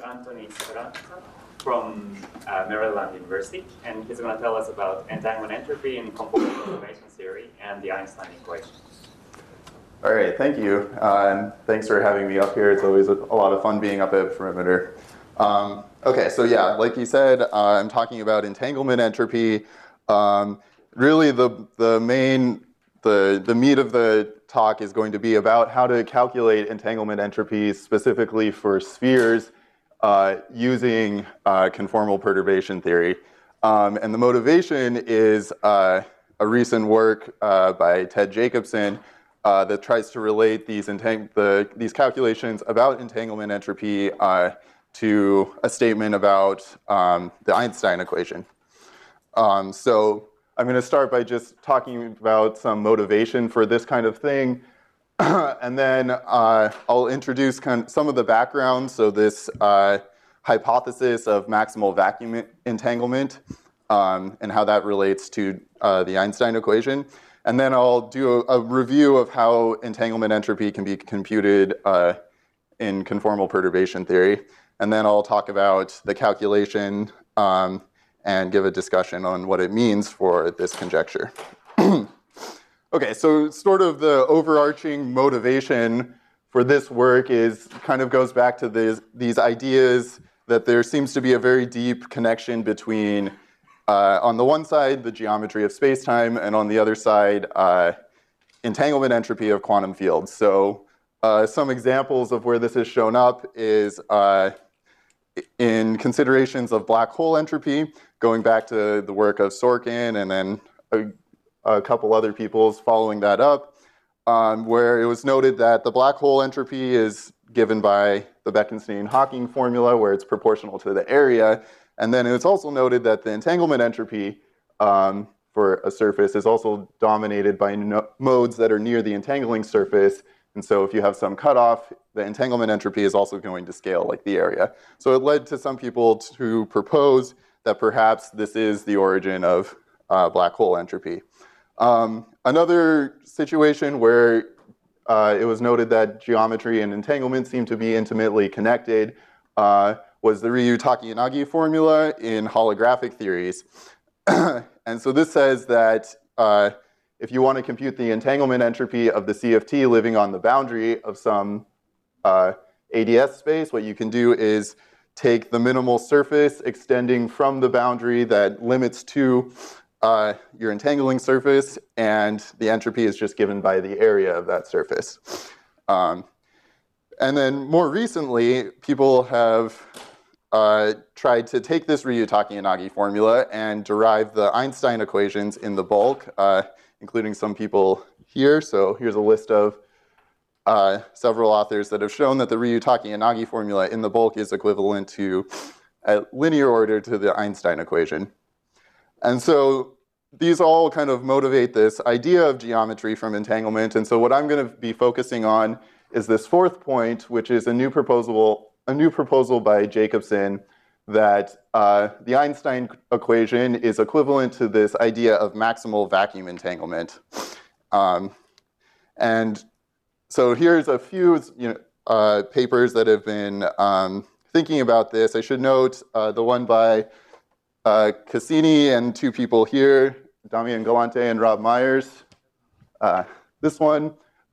Anthony Speranza from Maryland University, and he's going to tell us about entanglement entropy in conformal perturbation theory and the Einstein equation. All right, thank you, and thanks for having me up here. It's always a lot of fun being up at Perimeter. Okay, so yeah, like you said, I'm talking about entanglement entropy. Really, the meat of the talk is going to be about how to calculate entanglement entropy specifically for spheres using conformal perturbation theory. And the motivation is a recent work by Ted Jacobson that tries to relate these calculations about entanglement entropy to a statement about the Einstein equation. So I'm going to start by just talking about some motivation for this kind of thing, and then I'll introduce some of the background, so this hypothesis of maximal vacuum entanglement and how that relates to the Einstein equation. And then I'll do a review of how entanglement entropy can be computed in conformal perturbation theory. And then I'll talk about the calculation and give a discussion on what it means for this conjecture. Okay, so sort of the overarching motivation for this work goes back to these ideas that there seems to be a very deep connection between, on the one side, the geometry of spacetime, and on the other side, entanglement entropy of quantum fields. So some examples of where this has shown up is in considerations of black hole entropy, going back to the work of Sorkin and then a couple other people's following that up, where it was noted that the black hole entropy is given by the Bekenstein-Hawking formula, where it's proportional to the area. And then it's also noted that the entanglement entropy for a surface is also dominated by modes that are near the entangling surface. And so if you have some cutoff, the entanglement entropy is also going to scale like the area. So it led to some people to propose that perhaps this is the origin of black hole entropy. Another situation where it was noted that geometry and entanglement seem to be intimately connected was the Ryu-Takayanagi formula in holographic theories. And so this says that if you want to compute the entanglement entropy of the CFT living on the boundary of some ADS space, what you can do is take the minimal surface extending from the boundary that limits to your entangling surface, and the entropy is just given by the area of that surface. And then more recently, people have tried to take this Ryu-Takayanagi formula and derive the Einstein equations in the bulk, including some people here. So here's a list of several authors that have shown that the Ryu-Takayanagi formula in the bulk is equivalent to a linear order to the Einstein equation. And so these all kind of motivate this idea of geometry from entanglement. And so what I'm going to be focusing on is this fourth point, which is a new proposal by Jacobson that the Einstein equation is equivalent to this idea of maximal vacuum entanglement. And so here's a few papers that have been thinking about this. I should note the one by Cassini and two people here, Damian Galante and Rob Myers. This one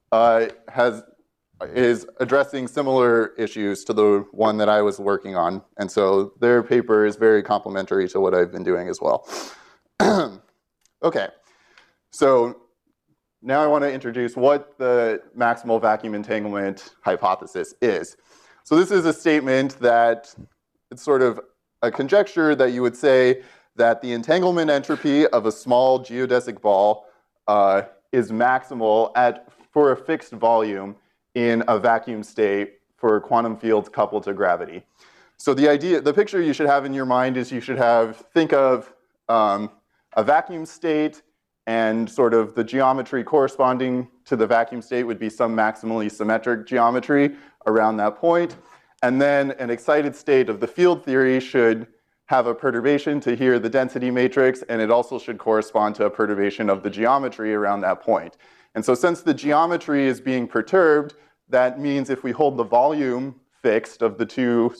is addressing similar issues to the one that I was working on. And so their paper is very complementary to what I've been doing as well. Okay, so now I want to introduce what the maximal vacuum entanglement hypothesis is. So this is a statement that it's sort of a conjecture that you would say that the entanglement entropy of a small geodesic ball is maximal for a fixed volume in a vacuum state for quantum fields coupled to gravity. So the picture you should have in your mind is you should think of a vacuum state, and sort of the geometry corresponding to the vacuum state would be some maximally symmetric geometry around that point. And then an excited state of the field theory should have a perturbation to here the density matrix, and it also should correspond to a perturbation of the geometry around that point. And so since the geometry is being perturbed, that means if we hold the volume fixed of the two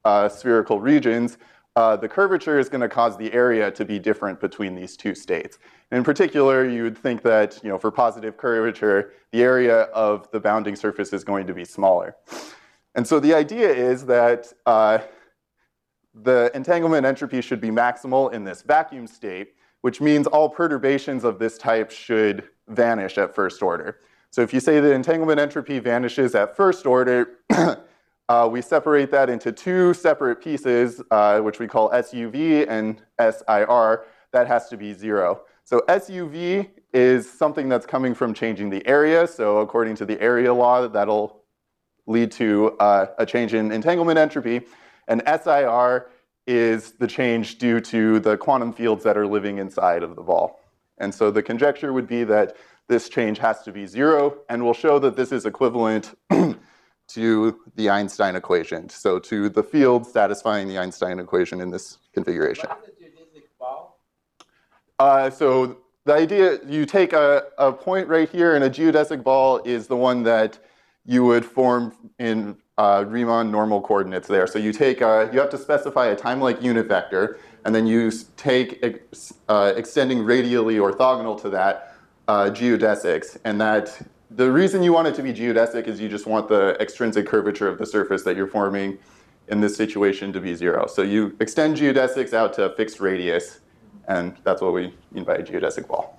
spherical regions, the curvature is going to cause the area to be different between these two states. And in particular, you would think that for positive curvature, the area of the bounding surface is going to be smaller. And so the idea is that the entanglement entropy should be maximal in this vacuum state, which means all perturbations of this type should vanish at first order. So if you say the entanglement entropy vanishes at first order, we separate that into two separate pieces, which we call SUV and SIR. That has to be 0. So SUV is something that's coming from changing the area. So according to the area law, that'll lead to a change in entanglement entropy. And SIR is the change due to the quantum fields that are living inside of the ball. And so the conjecture would be that this change has to be 0, and we'll show that this is equivalent to the Einstein equation, so to the field satisfying the Einstein equation in this configuration. What is a geodesic ball? So the idea, you take a point right here, and a geodesic ball is the one that you would form in Riemann normal coordinates there. So you take, you have to specify a time-like unit vector, and then you take extending radially orthogonal to that geodesics, and that the reason you want it to be geodesic is you just want the extrinsic curvature of the surface that you're forming in this situation to be 0. So you extend geodesics out to a fixed radius, and that's what we mean by a geodesic ball.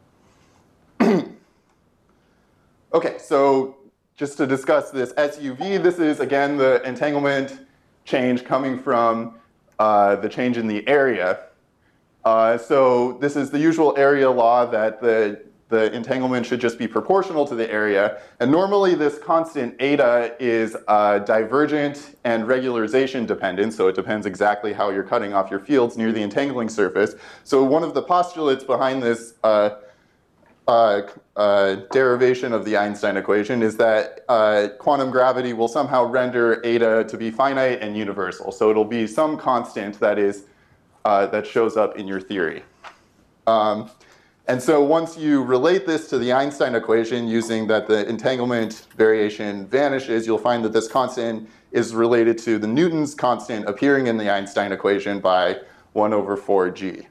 Okay, so just to discuss this SUV, this is, again, the entanglement change coming from the change in the area. So this is the usual area law that the entanglement should just be proportional to the area. And normally this constant eta is divergent and regularization dependent, so it depends exactly how you're cutting off your fields near the entangling surface. So one of the postulates behind this derivation of the Einstein equation is that quantum gravity will somehow render eta to be finite and universal. So it'll be some constant that is that shows up in your theory. And so once you relate this to the Einstein equation using that the entanglement variation vanishes, you'll find that this constant is related to the Newton's constant appearing in the Einstein equation by 1/4g.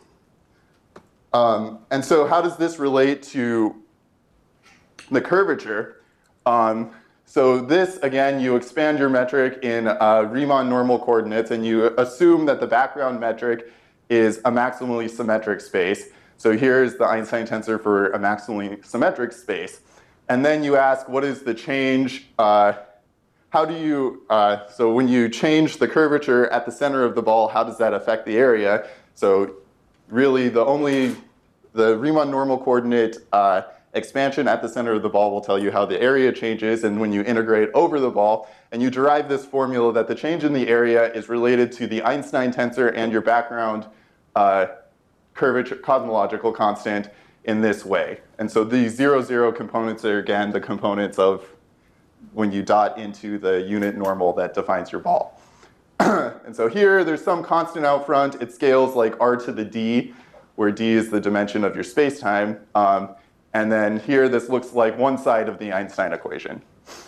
And so how does this relate to the curvature? So this, again, you expand your metric in Riemann normal coordinates, and you assume that the background metric is a maximally symmetric space. So here's the Einstein tensor for a maximally symmetric space. And then you ask, what is the change? How do you, so when you change the curvature at the center of the ball, how does that affect the area? So really the Riemann normal coordinate expansion at the center of the ball will tell you how the area changes, and when you integrate over the ball, and you derive this formula that the change in the area is related to the Einstein tensor and your background curvature cosmological constant in this way. And so these 0, 0 components are, again, the components of when you dot into the unit normal that defines your ball. And so here, there's some constant out front. It scales like r to the d, where d is the dimension of your space-time. And then here, this looks like one side of the Einstein equation.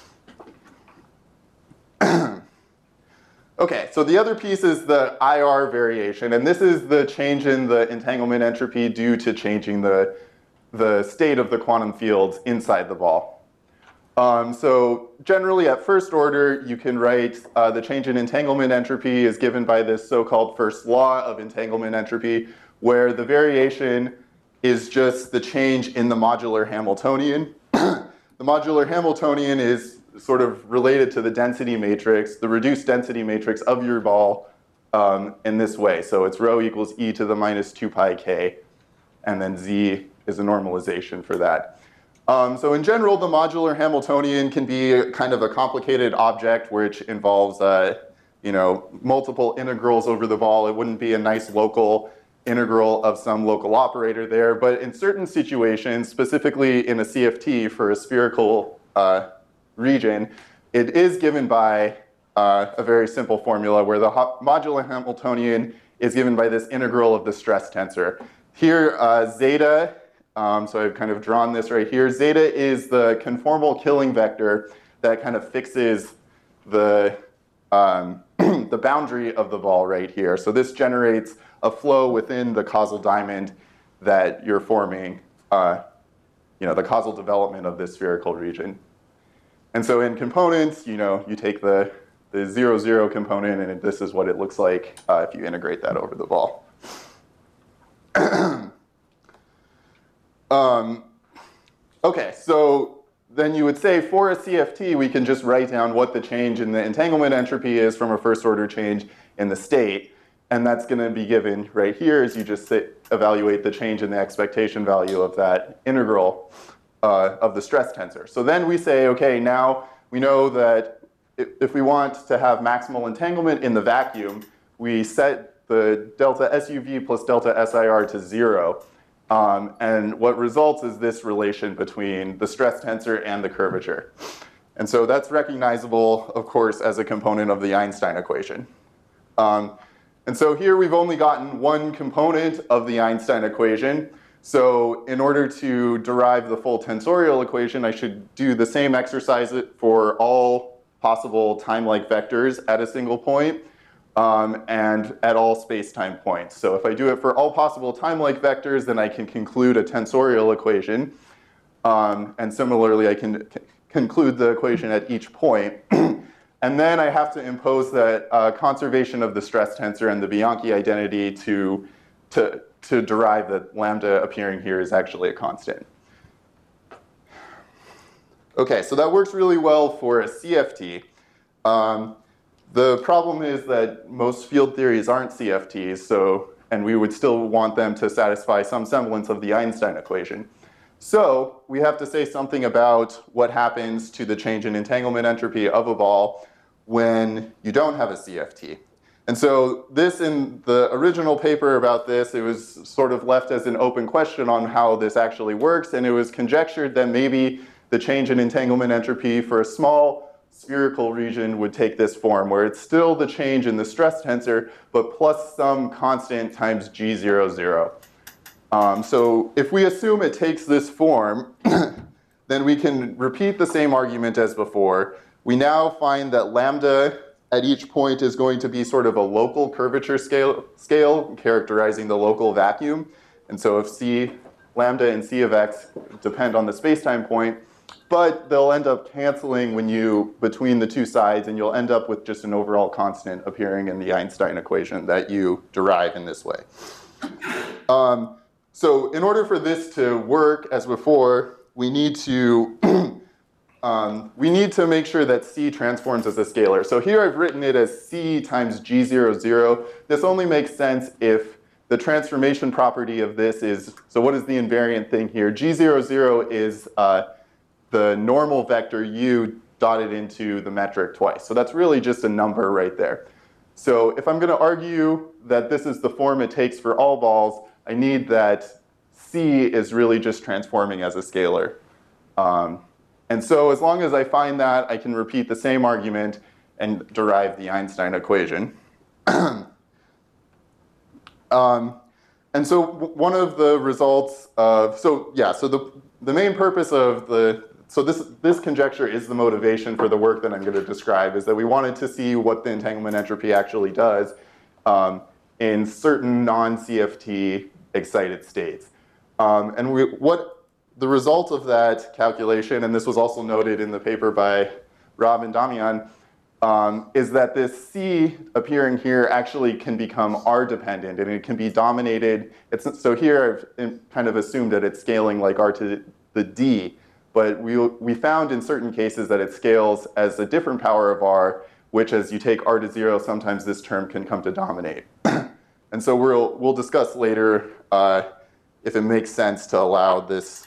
Okay, so the other piece is the IR variation, and this is the change in the entanglement entropy due to changing the state of the quantum fields inside the ball. So generally at first order, you can write the change in entanglement entropy is given by this so-called first law of entanglement entropy, where the variation is just the change in the modular Hamiltonian. The modular Hamiltonian is sort of related to the density matrix, the reduced density matrix of your ball in this way. So it's rho equals e to the minus 2 pi k, and then z is a normalization for that. So in general, the modular Hamiltonian can be kind of a complicated object which involves multiple integrals over the ball. It wouldn't be a nice local integral of some local operator there, but in certain situations, specifically in a CFT for a spherical region, it is given by a very simple formula where the modular Hamiltonian is given by this integral of the stress tensor. Here, zeta, so I've kind of drawn this right here. Zeta is the conformal killing vector that kind of fixes the the boundary of the ball right here. So this generates a flow within the causal diamond that you're forming, the causal development of this spherical region. And so in components, you take the 0, 0 component, and this is what it looks like if you integrate that over the ball. Okay, so then you would say for a CFT, we can just write down what the change in the entanglement entropy is from a first order change in the state. And that's going to be given right here as you just evaluate the change in the expectation value of that integral of the stress tensor. So then we say, okay, now we know that if we want to have maximal entanglement in the vacuum, we set the delta SUV plus delta SIR to 0. And what results is this relation between the stress tensor and the curvature. And so that's recognizable, of course, as a component of the Einstein equation. And so here we've only gotten one component of the Einstein equation. So in order to derive the full tensorial equation, I should do the same exercise for all possible time-like vectors at a single point and at all space-time points. So if I do it for all possible time-like vectors, then I can conclude a tensorial equation. And similarly, I can conclude the equation at each point. And then I have to impose that conservation of the stress tensor and the Bianchi identity to derive that lambda appearing here is actually a constant. Okay, so that works really well for a CFT. The problem is that most field theories aren't CFTs, and we would still want them to satisfy some semblance of the Einstein equation. So we have to say something about what happens to the change in entanglement entropy of a ball when you don't have a CFT. And so this, in the original paper about this, it was sort of left as an open question on how this actually works, and it was conjectured that maybe the change in entanglement entropy for a small spherical region would take this form, where it's still the change in the stress tensor, but plus some constant times G00. So if we assume it takes this form, then we can repeat the same argument as before. We now find that lambda at each point is going to be sort of a local curvature scale characterizing the local vacuum. And so if C, lambda and C of x depend on the space-time point, but they'll end up canceling between the two sides, and you'll end up with just an overall constant appearing in the Einstein equation that you derive in this way. So in order for this to work as before, we need to make sure that C transforms as a scalar. So here I've written it as C times G00. This only makes sense if the transformation property of this is, so what is the invariant thing here? G00 is the normal vector U dotted into the metric twice. So that's really just a number right there. So if I'm going to argue that this is the form it takes for all balls, I need that C is really just transforming as a scalar. And so as long as I find that, I can repeat the same argument and derive the Einstein equation. And so one of the results of, the main purpose of this conjecture is the motivation for the work that I'm going to describe, is that we wanted to see what the entanglement entropy actually does in certain non-CFT excited states. What the result of that calculation, and this was also noted in the paper by Rob and Damian, is that this C appearing here actually can become R-dependent, and it can be dominated. So here I've kind of assumed that it's scaling like R to the D, but we found in certain cases that it scales as a different power of R, which as you take R to 0, sometimes this term can come to dominate. And so we'll discuss later if it makes sense to allow this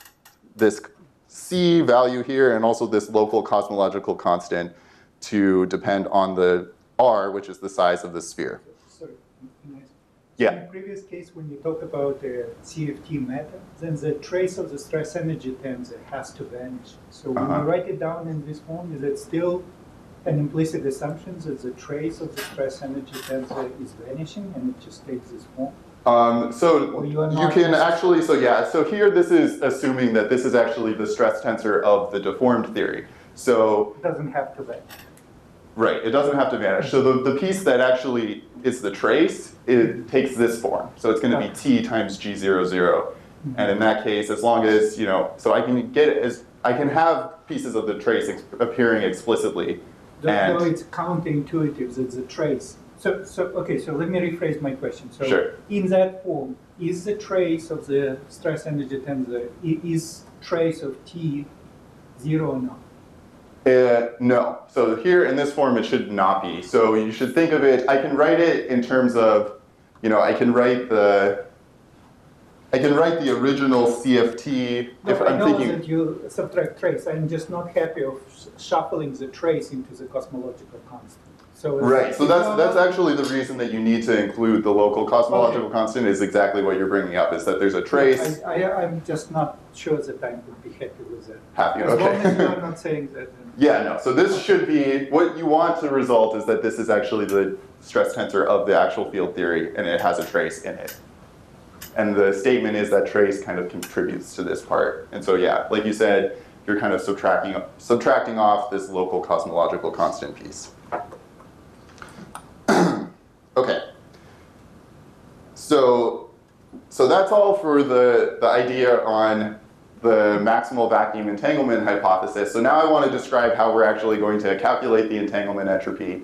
C value here and also this local cosmological constant to depend on the R, which is the size of the sphere. Sorry, yeah. In the previous case, when you talk about the CFT method, then the trace of the stress energy tensor has to vanish. So when you write it down in this form, is it still an implicit assumption that the trace of the stress energy tensor is vanishing and it just takes this form? So you can actually, so here this is assuming that this is actually the stress tensor of the deformed theory. So it doesn't have to vanish. Right, it doesn't have to vanish. So the piece that actually is the trace, it takes this form. So it's going to be t times g00. And in that case, as long as, so I can have pieces of the trace appearing explicitly. Though it's counterintuitive, it's a trace. So let me rephrase my question. So sure. In that form, is the trace of the stress energy tensor, is trace of t 0 or not? No. So here in this form, it should not be. So you should think of it, I can write it in terms of, I can write the original CFT. No, I know that you subtract trace. I'm just not happy of shuffling the trace into the cosmological constant. So right. So that's actually the reason that you need to include the local cosmological constant is exactly what you're bringing up, is that there's a trace. I'm just not sure that I would be happy with that. Happy, okay. As long as you're not saying that. Yeah, no. So this should be, what you want to result is that this is actually the stress tensor of the actual field theory, and it has a trace in it. And the statement is that trace kind of contributes to this part. And so yeah, like you said, you're kind of subtracting off this local cosmological constant piece. Okay. So that's all for the idea on the maximal vacuum entanglement hypothesis. So now I want to describe how we're actually going to calculate the entanglement entropy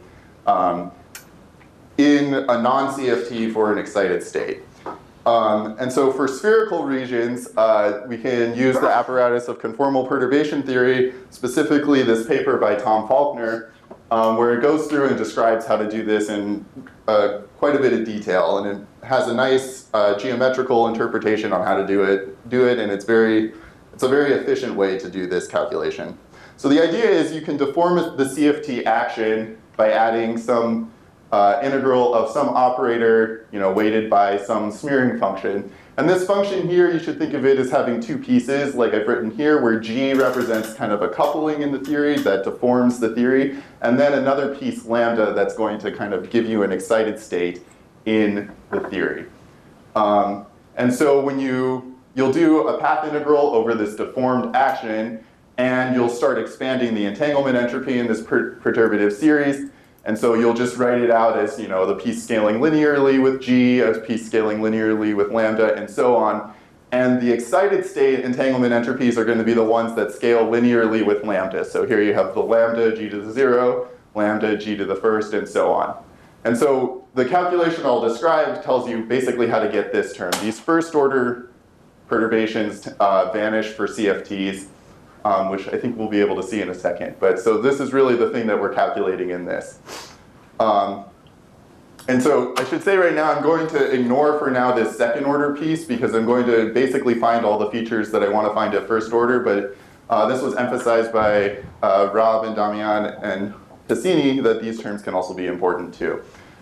in a non-CFT for an excited state. And so for spherical regions, we can use the apparatus of conformal perturbation theory, specifically this paper by Tom Faulkner, where it goes through and describes how to do this in quite a bit of detail. And it has a nice geometrical interpretation on how to do it, and it's a very efficient way to do this calculation. So the idea is you can deform the CFT action by adding some integral of some operator, weighted by some smearing function. And this function here, you should think of it as having two pieces, like I've written here, where G represents kind of a coupling in the theory that deforms the theory, and then another piece, lambda, that's going to kind of give you an excited state in the theory. And so when you'll do a path integral over this deformed action, and you'll start expanding the entanglement entropy in this perturbative series. And so you'll just write it out as, the piece scaling linearly with G, a piece scaling linearly with lambda, and so on. And the excited state entanglement entropies are going to be the ones that scale linearly with lambda. So here you have the lambda, G to the 0, lambda, G to the first, and so on. And so the calculation I'll describe tells you basically how to get this term. These first order perturbations vanish for CFTs, which I think we'll be able to see in a second. But so this is really the thing that we're calculating in this. And so I should say right now, I'm going to ignore for now this second order piece because I'm going to basically find all the features that I want to find at first order. But this was emphasized by Rob and Damian and Pacini that these terms can also be important too.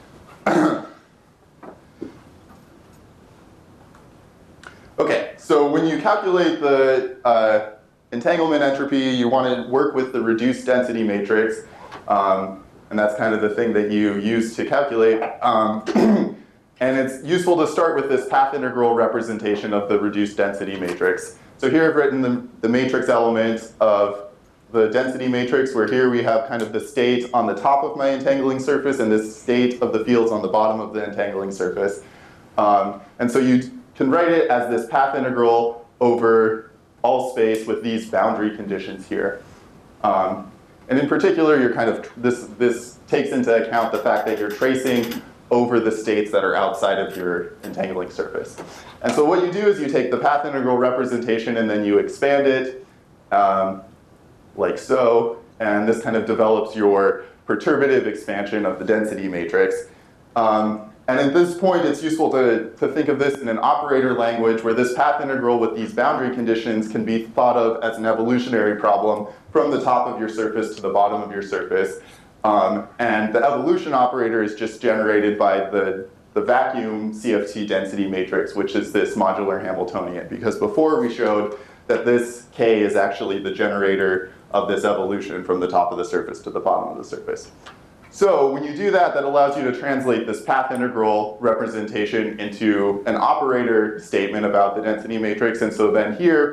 Okay, so when you calculate the entanglement entropy, you want to work with the reduced density matrix, and that's kind of the thing that you use to calculate. And it's useful to start with this path integral representation of the reduced density matrix. So here I've written the matrix element of the density matrix, where here we have kind of the state on the top of my entangling surface and this state of the fields on the bottom of the entangling surface. And so you can write it as this path integral over all space with these boundary conditions here. And in particular, you're kind of, this takes into account the fact that you're tracing over the states that are outside of your entangling surface. And so what you do is you take the path integral representation and then you expand it like so, and this kind of develops your perturbative expansion of the density matrix. And at this point, it's useful to think of this in an operator language where this path integral with these boundary conditions can be thought of as an evolutionary problem from the top of your surface to the bottom of your surface. And the evolution operator is just generated by the vacuum CFT density matrix, which is this modular Hamiltonian. Because before we showed that this K is actually the generator of this evolution from the top of the surface to the bottom of the surface. So when you do that, that allows you to translate this path integral representation into an operator statement about the density matrix. And so then here,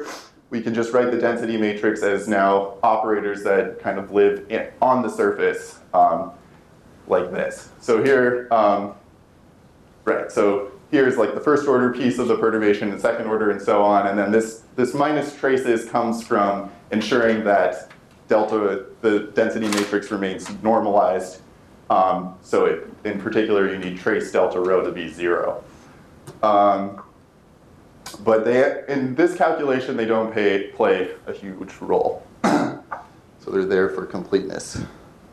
we can just write the density matrix as now operators that kind of live on the surface like this. So here, right, so here's like the first order piece of the perturbation, the second order, and so on. And then this minus traces comes from ensuring that the density matrix remains normalized. So in particular, you need trace delta rho to be 0. But in this calculation, they don't play a huge role. So they're there for completeness.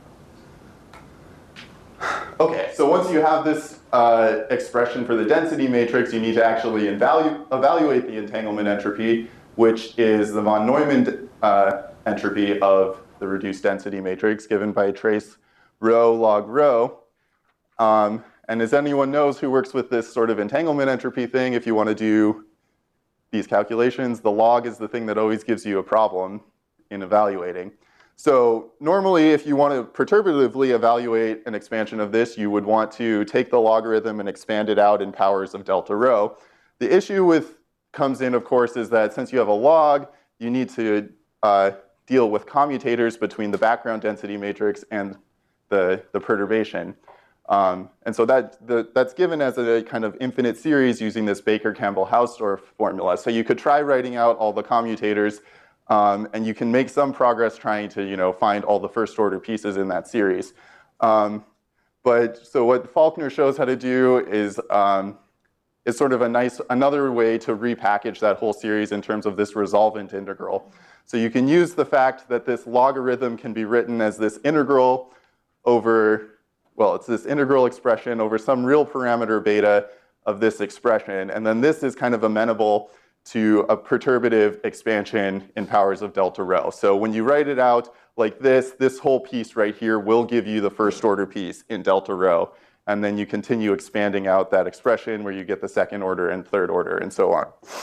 Okay, so once you have this expression for the density matrix, you need to actually evaluate the entanglement entropy, which is the von Neumann entropy of the reduced density matrix given by trace rho log rho. And as anyone knows who works with this sort of entanglement entropy thing, if you want to do these calculations, the log is the thing that always gives you a problem in evaluating. So normally, if you want to perturbatively evaluate an expansion of this, you would want to take the logarithm and expand it out in powers of delta rho. The issue comes in, of course, is that since you have a log, you need to deal with commutators between the background density matrix and the perturbation. And so that's given as a kind of infinite series using this Baker-Campbell-Hausdorff formula. So you could try writing out all the commutators, and you can make some progress trying to find all the first order pieces in that series. So what Faulkner shows how to do is sort of another way to repackage that whole series in terms of this resolvent integral. So you can use the fact that this logarithm can be written as this integral over, well, it's this integral expression over some real parameter beta of this expression. And then this is kind of amenable to a perturbative expansion in powers of delta rho. So when you write it out like this whole piece right here will give you the first order piece in delta rho. And then you continue expanding out that expression where you get the second order and third order and so on.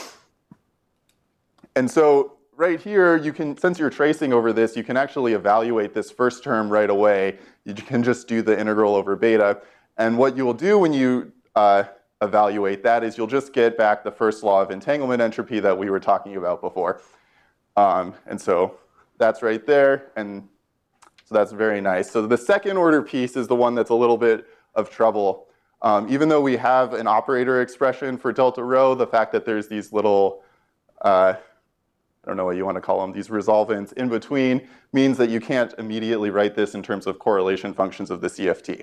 And so right here, since you're tracing over this, you can actually evaluate this first term right away. You can just do the integral over beta. And what you will do when you evaluate that is you'll just get back the first law of entanglement entropy that we were talking about before. And so that's right there. And so that's very nice. So the second order piece is the one that's a little bit of trouble. Even though we have an operator expression for delta rho, the fact that there's these little I don't know what you want to call them, these resolvents in between means that you can't immediately write this in terms of correlation functions of the CFT.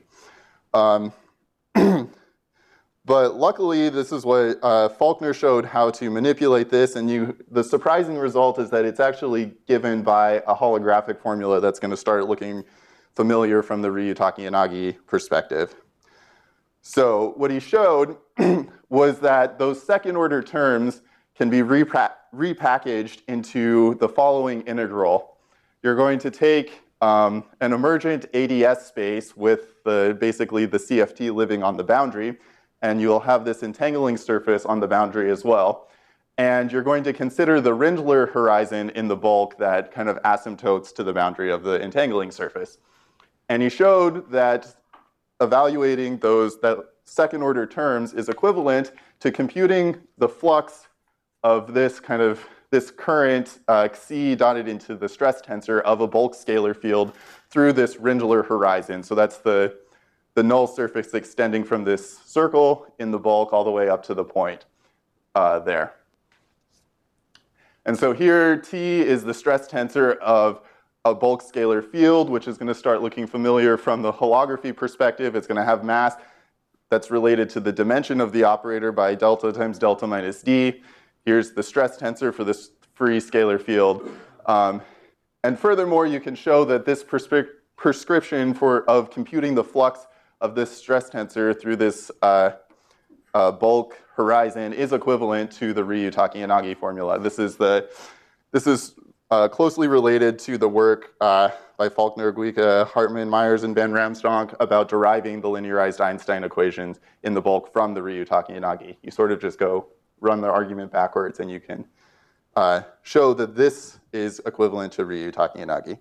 But luckily, this is what Faulkner showed how to manipulate this. And the surprising result is that it's actually given by a holographic formula that's going to start looking familiar from the Ryutaki-Yanagi perspective. So what he showed was that those second order terms can be repackaged into the following integral. You're going to take an emergent ADS space with basically the CFT living on the boundary, and you'll have this entangling surface on the boundary as well. And you're going to consider the Rindler horizon in the bulk that kind of asymptotes to the boundary of the entangling surface. And he showed that evaluating that second order terms is equivalent to computing the flux of this current Xi dotted into the stress tensor of a bulk scalar field through this Rindler horizon. So that's the null surface extending from this circle in the bulk all the way up to the point there. And so here, T is the stress tensor of a bulk scalar field, which is going to start looking familiar from the holography perspective. It's going to have mass that's related to the dimension of the operator by delta times delta minus D. Here's the stress tensor for this free scalar field. And furthermore, you can show that this prescription of computing the flux of this stress tensor through this bulk horizon is equivalent to the Ryutaki-Yanagi formula. This is closely related to the work by Faulkner, Guika, Hartman, Myers, and Ben Ramstonk about deriving the linearized Einstein equations in the bulk from the Ryutaki-Yanagi. You sort of just run the argument backwards, and you can show that this is equivalent to Ryutaki-Yanagi.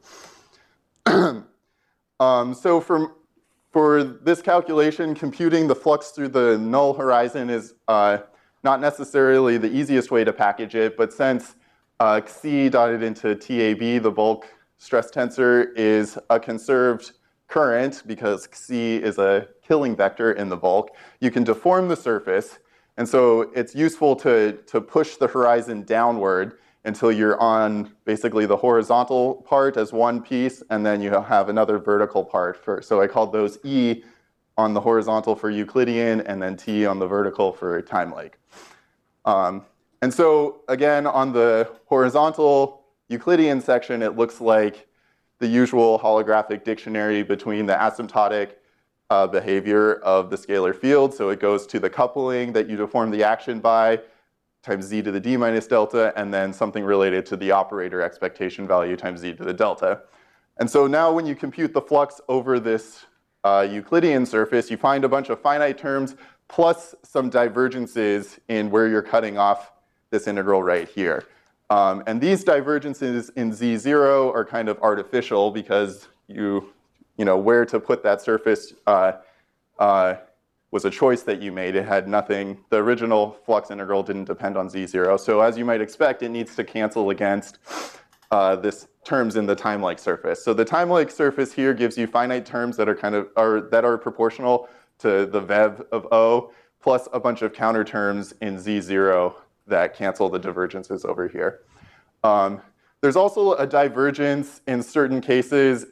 So for this calculation, computing the flux through the null horizon is not necessarily the easiest way to package it, but since Xi dotted into TAB, the bulk stress tensor, is a conserved current because Xi is a killing vector in the bulk. You can deform the surface, and so it's useful to push the horizon downward until you're on basically the horizontal part as one piece, and then you have another vertical part. So I called those E on the horizontal for Euclidean, and then T on the vertical for time-like. And so again, on the horizontal Euclidean section, it looks like the usual holographic dictionary between the asymptotic behavior of the scalar field. So it goes to the coupling that you deform the action by, times z to the d minus delta, and then something related to the operator expectation value times z to the delta. And so now when you compute the flux over this Euclidean surface, you find a bunch of finite terms plus some divergences in where you're cutting off this integral right here. And these divergences in z0 are kind of artificial because you know where to put that surface was a choice that you made. It had nothing. The original flux integral didn't depend on z0. So as you might expect, it needs to cancel against this terms in the time-like surface. So the time-like surface here gives you finite terms that are proportional to the VEV of O, plus a bunch of counter terms in z0 that cancel the divergences over here. There's also a divergence in certain cases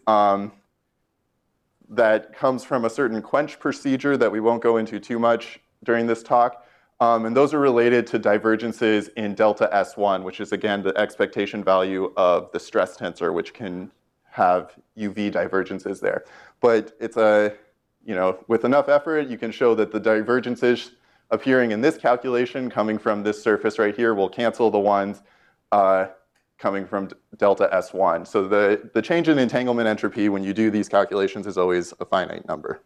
that comes from a certain quench procedure that we won't go into too much during this talk. And those are related to divergences in delta S1, which is, again, the expectation value of the stress tensor, which can have UV divergences there. But it's with enough effort, you can show that the divergences appearing in this calculation coming from this surface right here will cancel the ones coming from delta S1. So the change in entanglement entropy when you do these calculations is always a finite number.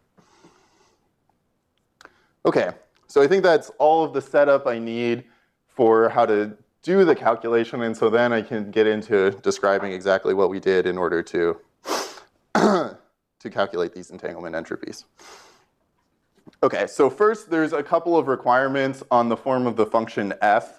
Okay, so I think that's all of the setup I need for how to do the calculation, and so then I can get into describing exactly what we did in order to, to calculate these entanglement entropies. Okay, so first there's a couple of requirements on the form of the function f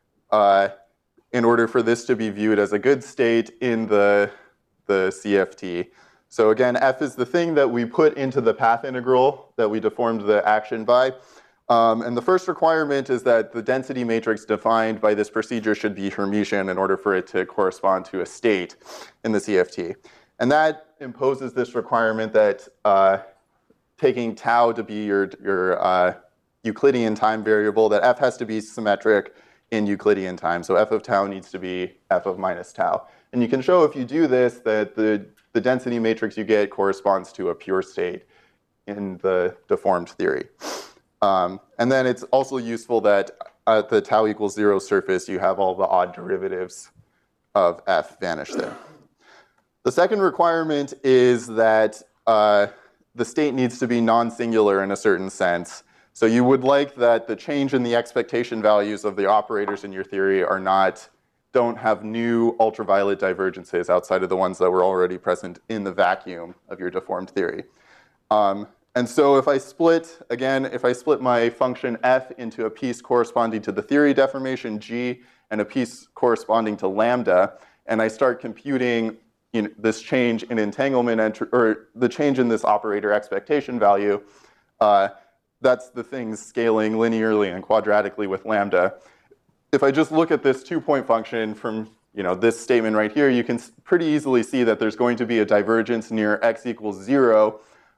in order for this to be viewed as a good state in the CFT. So again, f is the thing that we put into the path integral that we deformed the action by. And the first requirement is that the density matrix defined by this procedure should be Hermitian in order for it to correspond to a state in the CFT. And that imposes this requirement that taking tau to be your Euclidean time variable, that f has to be symmetric in Euclidean time. So f of tau needs to be f of minus tau. And you can show if you do this that the density matrix you get corresponds to a pure state in the deformed theory. And then it's also useful that at the tau equals 0 surface, you have all the odd derivatives of f vanish there. The second requirement is that the state needs to be non-singular in a certain sense. So you would like that the change in the expectation values of the operators in your theory don't have new ultraviolet divergences outside of the ones that were already present in the vacuum of your deformed theory. And so if I split my function f into a piece corresponding to the theory deformation g and a piece corresponding to lambda, and I start computing this change in entanglement, or the change in this operator expectation value, that's the things scaling linearly and quadratically with lambda. If I just look at this 2-point function from this statement right here, you can pretty easily see that there's going to be a divergence near x equals 0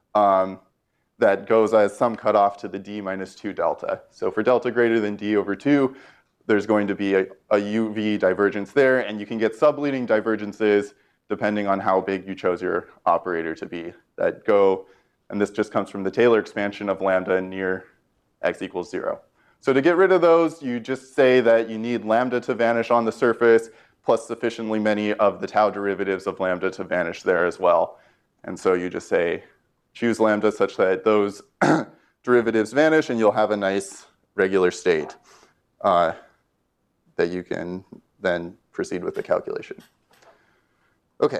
that goes as some cutoff to the d minus 2 delta. So for delta greater than d over 2, there's going to be a UV divergence there, and you can get subleading divergences depending on how big you chose your operator to be that go, and this just comes from the Taylor expansion of lambda near x equals 0. So to get rid of those, you just say that you need lambda to vanish on the surface plus sufficiently many of the tau derivatives of lambda to vanish there as well. And so you just say, choose lambda such that those derivatives vanish, and you'll have a nice regular state that you can then proceed with the calculation. Okay.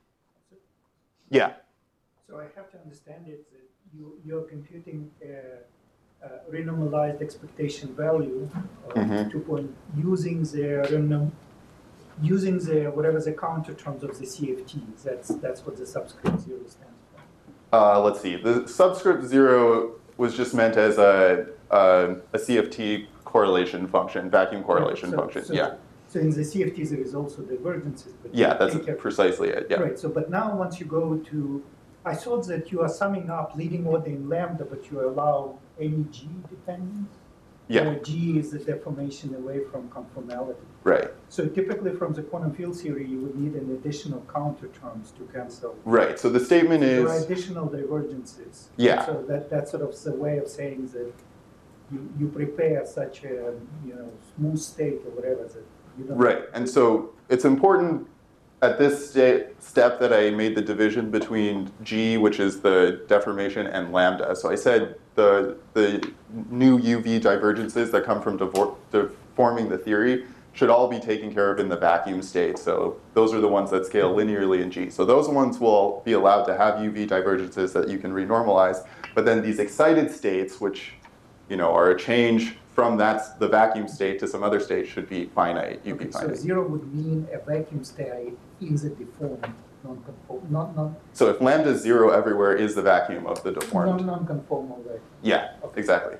Yeah. So I have to understand it that you're computing a renormalized expectation value of 2 point using the using the whatever the counter terms of the CFT. That's what the subscript 0 stands for. Let's see. The subscript 0 was just meant as a CFT correlation function, vacuum correlation function. So in the CFT there is also divergences. But yeah, that's precisely it. Yeah. Right. So, but now once you go to, I thought that you are summing up leading order in lambda, but you allow any G dependence. Yeah. Where G is the deformation away from conformality. Right. So typically from the quantum field theory, you would need an additional counter terms to cancel. Right. So the statement is there are additional divergences. Yeah. So that's sort of the way of saying that you prepare such a smooth state or whatever that you don't. Right. And so it's important at this step that I made the division between G, which is the deformation, and lambda. So I said the new UV divergences that come from deforming the theory should all be taken care of in the vacuum state. So those are the ones that scale linearly in G. So those ones will be allowed to have UV divergences that you can renormalize. But then these excited states, which are a change from the vacuum state to some other state, should be finite, UV finite. So 0 would mean a vacuum state is a deformed, non-conformal, So if lambda is 0 everywhere is the vacuum of the deformed. Non-conformal vacuum. Yeah, okay. Exactly.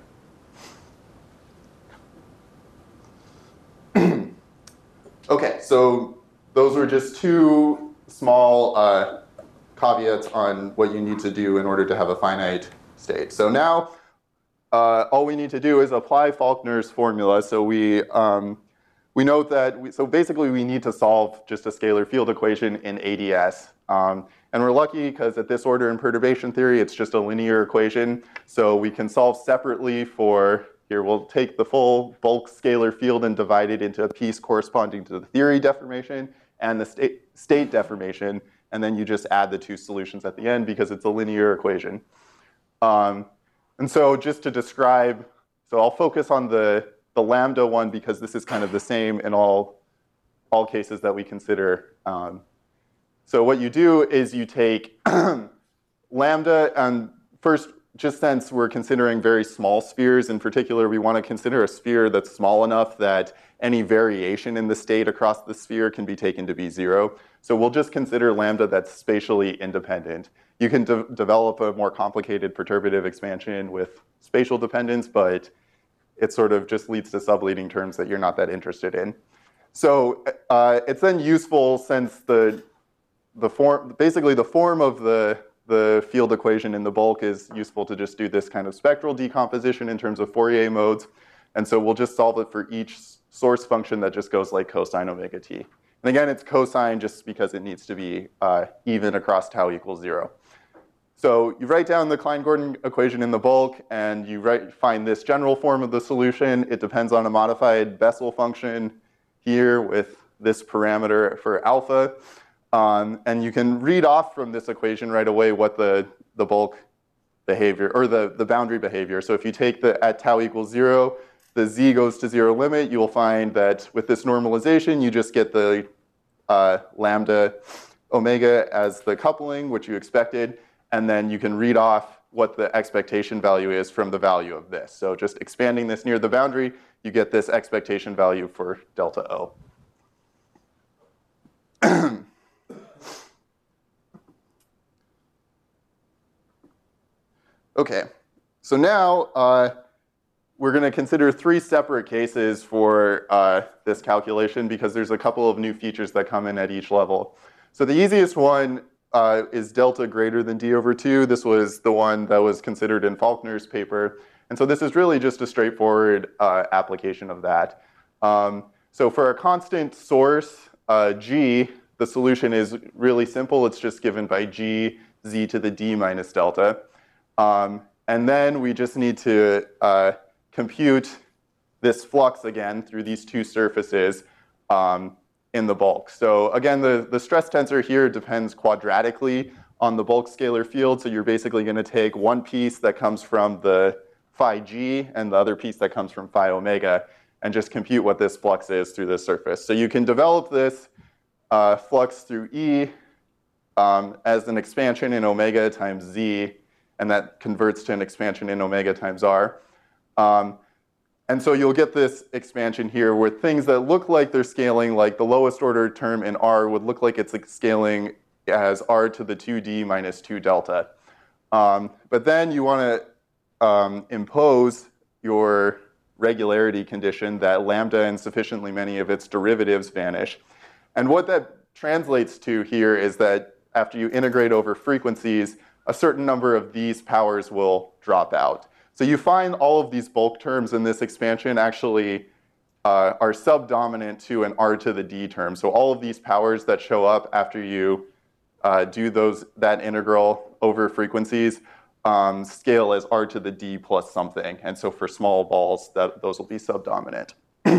Okay, so those were just two small caveats on what you need to do in order to have a finite state. So now all we need to do is apply Faulkner's formula. So we note that, so basically we need to solve just a scalar field equation in ADS. And we're lucky because at this order in perturbation theory, it's just a linear equation. So we can solve separately for, here we'll take the full bulk scalar field and divide it into a piece corresponding to the theory deformation and the state deformation. And then you just add the two solutions at the end because it's a linear equation. And so just to describe, so I'll focus on the lambda one because this is kind of the same in all cases that we consider. So what you do is you take lambda, and first, just since we're considering very small spheres, in particular, we want to consider a sphere that's small enough that any variation in the state across the sphere can be taken to be 0. So we'll just consider lambda that's spatially independent. You can develop a more complicated perturbative expansion with spatial dependence, but it sort of just leads to subleading terms that you're not that interested in. So it's then useful since basically the form of the field equation in the bulk is useful to just do this kind of spectral decomposition in terms of Fourier modes. And so we'll just solve it for each source function that just goes like cosine omega t. And again, it's cosine just because it needs to be even across tau equals 0. So you write down the Klein-Gordon equation in the bulk, and you find this general form of the solution. It depends on a modified Bessel function here with this parameter for alpha. And you can read off from this equation right away what the bulk behavior, or the boundary behavior. So if you take at tau equals 0, the z goes to 0 limit, you will find that with this normalization, you just get the lambda omega as the coupling, which you expected. And then you can read off what the expectation value is from the value of this. So just expanding this near the boundary, you get this expectation value for delta O. Okay, so now we're going to consider 3 separate cases for this calculation because there's a couple of new features that come in at each level. So the easiest one is delta greater than d over 2. This was the one that was considered in Faulkner's paper. And so this is really just a straightforward application of that. So for a constant source, g, the solution is really simple. It's just given by g z to the d minus delta. And then we just need to compute this flux again through these two surfaces in the bulk. So again, the stress tensor here depends quadratically on the bulk scalar field. So you're basically going to take one piece that comes from the phi g and the other piece that comes from phi omega and just compute what this flux is through the surface. So you can develop this flux through E as an expansion in omega times z, and that converts to an expansion in omega times r. And so you'll get this expansion here where things that look like they're scaling, like the lowest order term in R would look like it's scaling as R to the 2D minus 2 delta. But then you want to impose your regularity condition that lambda and sufficiently many of its derivatives vanish. And what that translates to here is that after you integrate over frequencies, a certain number of these powers will drop out. So you find all of these bulk terms in this expansion actually are subdominant to an R to the D term. So all of these powers that show up after you do that integral over frequencies scale as R to the D plus something. And so for small balls, those will be subdominant.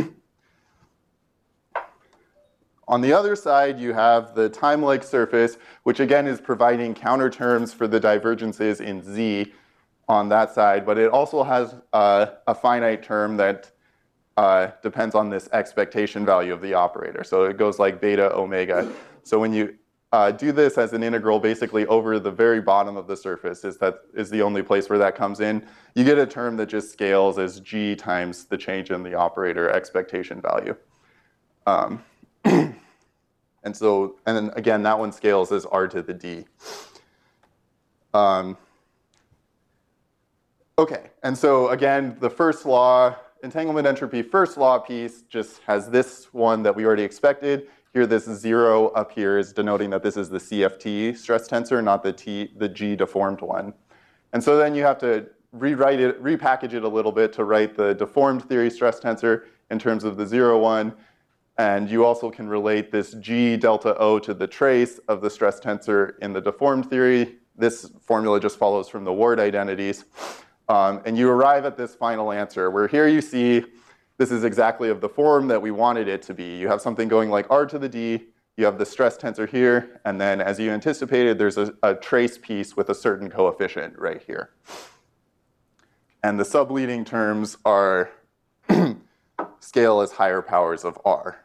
On the other side, you have the time-like surface, which again is providing counter terms for the divergences in Z on that side, but it also has a finite term that depends on this expectation value of the operator. So it goes like beta omega. So when you do this as an integral basically over the very bottom of the surface, is the only place where that comes in, you get a term that just scales as G times the change in the operator expectation value. And then again, that one scales as R to the D. Okay, and so again, the first law, entanglement entropy first law piece just has this one that we already expected. Here, this 0 up here is denoting that this is the CFT stress tensor, not the G deformed one. And so then you have to rewrite it, repackage it a little bit to write the deformed theory stress tensor in terms of the 0, 1. And you also can relate this G delta O to the trace of the stress tensor in the deformed theory. This formula just follows from the Ward identities. And you arrive at this final answer, where here you see this is exactly of the form that we wanted it to be. You have something going like R to the D, you have the stress tensor here, and then as you anticipated, there's a trace piece with a certain coefficient right here. And the subleading terms are scale as higher powers of R.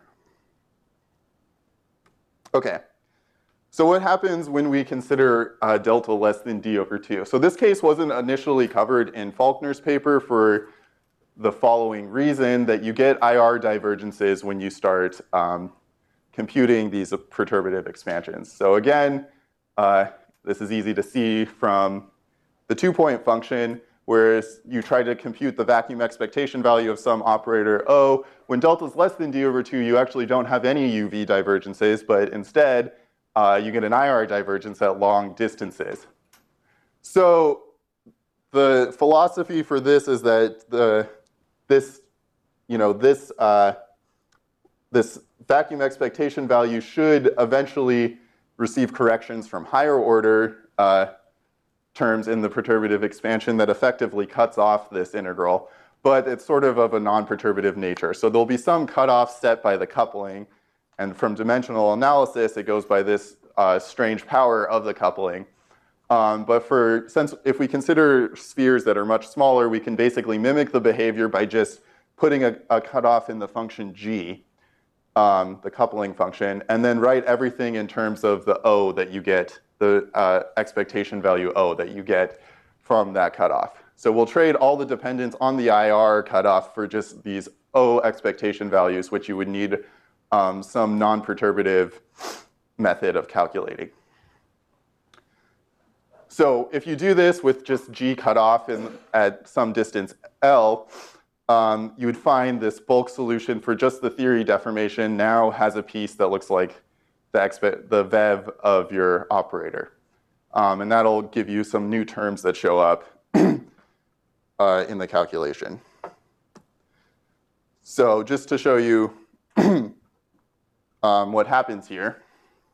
Okay. So what happens when we consider delta less than D over 2? So this case wasn't initially covered in Faulkner's paper for the following reason, that you get IR divergences when you start computing these perturbative expansions. So again, this is easy to see from the 2-point function, whereas you try to compute the vacuum expectation value of some operator O. When delta is less than D over 2, you actually don't have any UV divergences, but instead, you get an IR divergence at long distances. So the philosophy for this is that this vacuum expectation value should eventually receive corrections from higher order terms in the perturbative expansion that effectively cuts off this integral, but it's sort of a non-perturbative nature. So there'll be some cutoff set by the coupling, and from dimensional analysis, it goes by this strange power of the coupling. But since if we consider spheres that are much smaller, we can basically mimic the behavior by just putting a cutoff in the function g, the coupling function, and then write everything in terms of the O that you get, the expectation value O that you get from that cutoff. So we'll trade all the dependence on the IR cutoff for just these O expectation values, which you would need some non-perturbative method of calculating. So if you do this with just G cut off at some distance L, you would find this bulk solution for just the theory deformation now has a piece that looks like the VEV of your operator. And that'll give you some new terms that show up in the calculation. So just to show you what happens here.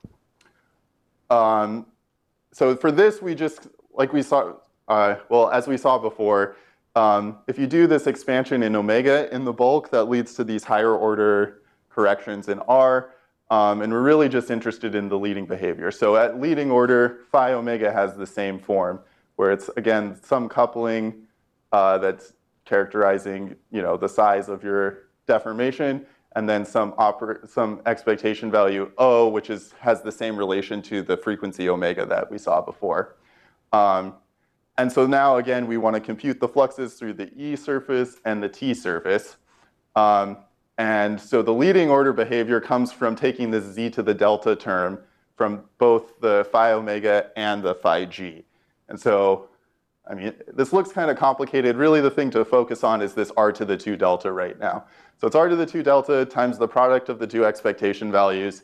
So for this, we just, like we saw, as we saw before, if you do this expansion in omega in the bulk, that leads to these higher order corrections in R. And we're really just interested in the leading behavior. So at leading order, phi omega has the same form, where it's, again, some coupling that's characterizing the size of your deformation, and then some expectation value O, which has the same relation to the frequency omega that we saw before. And so now, again, we want to compute the fluxes through the E surface and the T surface. And so the leading order behavior comes from taking this z to the delta term from both the phi omega and the phi g. And so, I mean, this looks kind of complicated. Really, the thing to focus on is this r to the 2 delta right now. So it's r to the 2 delta times the product of the two expectation values.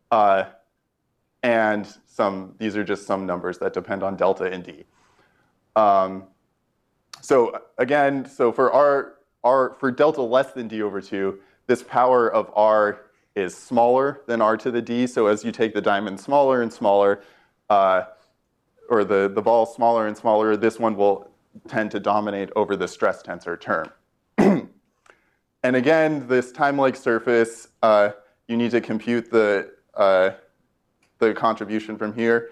And these are just some numbers that depend on delta and d. So again, so for delta less than d over 2, this power of r is smaller than r to the d. So as you take the diamond smaller and smaller, or the ball smaller and smaller, this one will tend to dominate over the stress tensor term. And again, this time-like surface, you need to compute the contribution from here.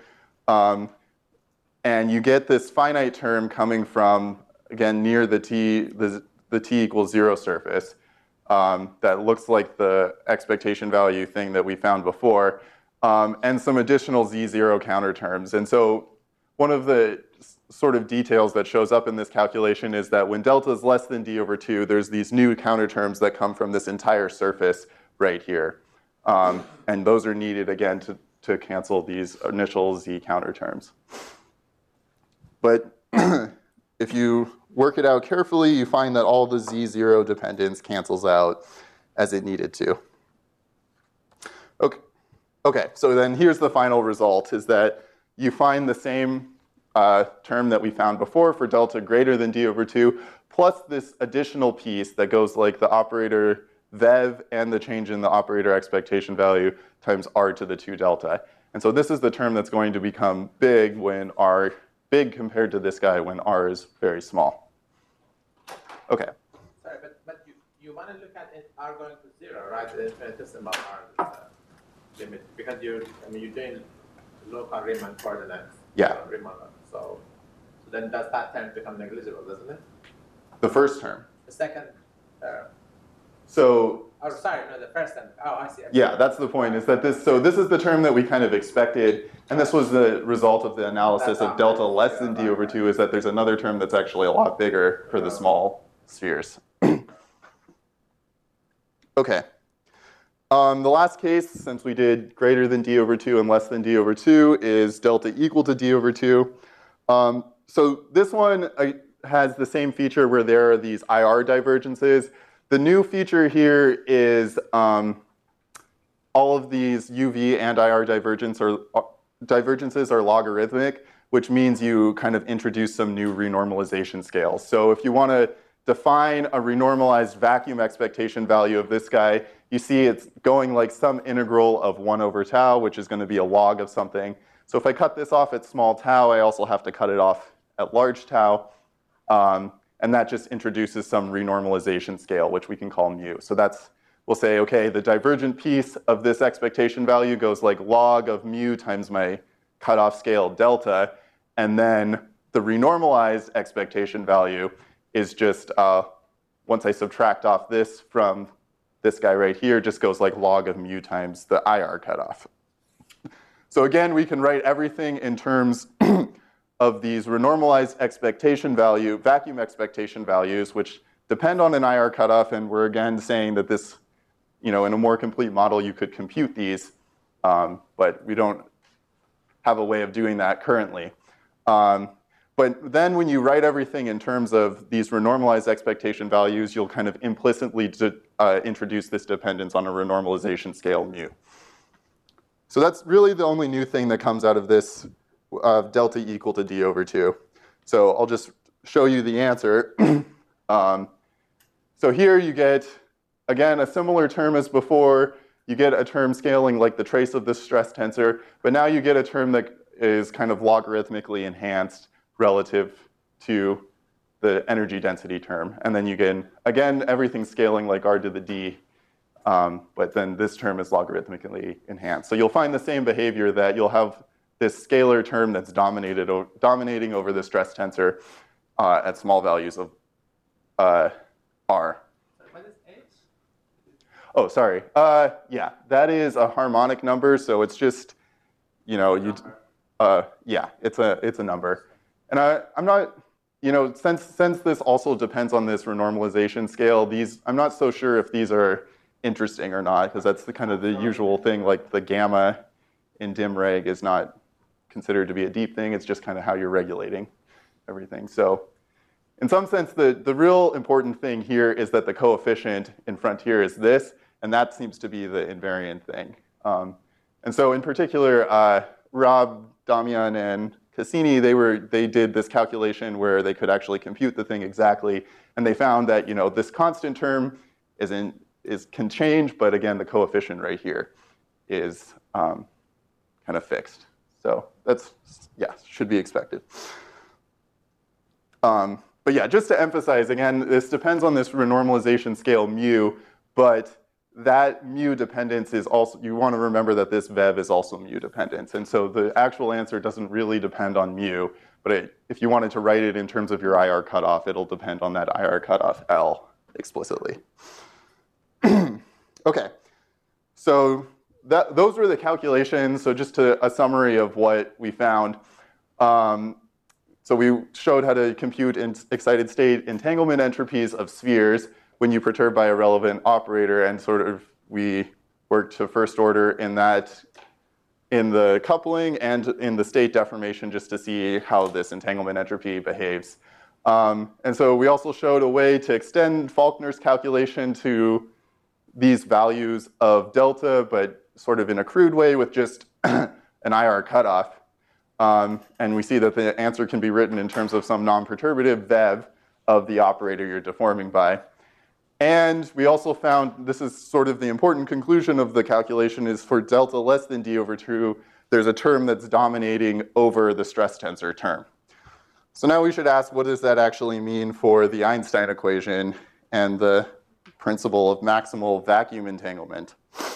And you get this finite term coming from, again, near the t equals 0 surface. That looks like the expectation value thing that we found before, and some additional z0 counter terms. And so one of the sort of details that shows up in this calculation is that when delta is less than d over 2, there's these new counter terms that come from this entire surface right here. And those are needed, again, to cancel these initial z counter terms. But if you work it out carefully, you find that all the z0 dependence cancels out as it needed to. Okay, so then here's the final result, is that you find the same term that we found before for delta greater than d over 2, plus this additional piece that goes like the operator vev and the change in the operator expectation value times r to the 2 delta. And so this is the term that's going to become big when r, big compared to this guy when r is very small. Okay. Sorry, but you want to look at it r going to 0, right? The infinitesimal r limit, because you're doing local Riemann coordinates. Yeah. So then does that term become negligible, doesn't it? The first term. The second term. So. Oh, sorry, no, the first term. Oh, I see. Yeah, that's the point, is that this is the term that we kind of expected, and this was the result of the analysis of delta less than d over 2, is that there's another term that's actually a lot bigger for the small spheres. Okay. The last case, since we did greater than d over 2 and less than d over 2, is delta equal to d over 2. So this one has the same feature where there are these IR divergences. The new feature here is all of these UV and IR divergences are logarithmic, which means you kind of introduce some new renormalization scales. So if you want to define a renormalized vacuum expectation value of this guy, you see it's going like some integral of 1 over tau, which is going to be a log of something. So if I cut this off at small tau, I also have to cut it off at large tau. And that just introduces some renormalization scale, which we can call mu. So we'll say, okay, the divergent piece of this expectation value goes like log of mu times my cutoff scale delta. And then the renormalized expectation value is just, once I subtract off this from this guy right here, just goes like log of mu times the IR cutoff. So again, we can write everything in terms of these renormalized expectation value, vacuum expectation values, which depend on an IR cutoff, and we're again saying that this, in a more complete model, you could compute these, but we don't have a way of doing that currently. But then when you write everything in terms of these renormalized expectation values, you'll kind of implicitly introduce this dependence on a renormalization scale mu. So that's really the only new thing that comes out of this delta equal to d over 2. So I'll just show you the answer. So here you get, again, a similar term as before. You get a term scaling like the trace of the stress tensor, but now you get a term that is kind of logarithmically enhanced relative to the energy density term. And then you get, again, everything scaling like r to the d, but then this term is logarithmically enhanced. So you'll find the same behavior, that you'll have this scalar term that's dominating over the stress tensor at small values of r. What is h? Oh, sorry. Yeah, that is a harmonic number, so it's just, yeah, it's a number. And I'm not, since this also depends on this renormalization scale, I'm not so sure if these are interesting or not, because that's the kind of the usual thing, like the gamma in dim-reg is not considered to be a deep thing. It's just kind of how you're regulating everything. So in some sense, the real important thing here is that the coefficient in Frontier is this, and that seems to be the invariant thing. And so in particular, Rob, Damian, and Cassini, they did this calculation where they could actually compute the thing exactly, and they found that this constant term can change, but again, the coefficient right here is kind of fixed. So that's, yeah, should be expected. But yeah, just to emphasize, again, this depends on this renormalization scale mu, but that mu dependence is also, you want to remember that this VEV is also mu dependence. And so the actual answer doesn't really depend on mu, but if you wanted to write it in terms of your IR cutoff, it'll depend on that IR cutoff L explicitly. Okay, so those were the calculations. So just a summary of what we found. So we showed how to compute excited state entanglement entropies of spheres when you perturb by a relevant operator, and sort of we worked to first order in the coupling and in the state deformation just to see how this entanglement entropy behaves. And so we also showed a way to extend Faulkner's calculation to these values of delta, but sort of in a crude way with just an IR cutoff. And we see that the answer can be written in terms of some non-perturbative VEV of the operator you're deforming by. And we also found, this is sort of the important conclusion of the calculation, is for delta less than d over 2, there's a term that's dominating over the stress tensor term. So now we should ask, what does that actually mean for the Einstein equation and the principle of maximal vacuum entanglement?